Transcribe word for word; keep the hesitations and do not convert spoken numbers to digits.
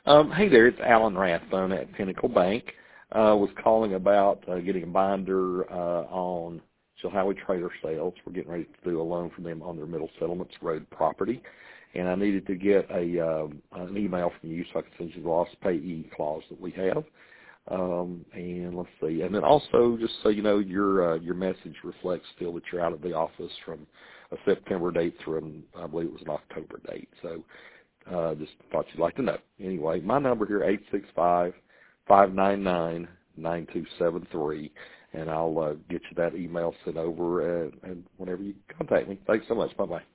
Um, hey there, it's Alan Rathbone at Pinnacle Bank. I uh, was calling about uh, getting a binder uh, on Chilhowie Trailer Sales. We're getting ready to do a loan for them on their Middle Settlements Road property. And I needed to get a um, an email from you so I could send you the loss payee clause that we have. Um, and let's see. And then also, just so you know, your uh, your message reflects still that you're out of the office from a September date through, I believe it was an October date. So uh, just thought you'd like to know. Anyway, my number here, eight six five, five nine nine, nine two seven three, and I'll uh, get you that email sent over uh, and whenever you contact me. Thanks so much. Bye-bye.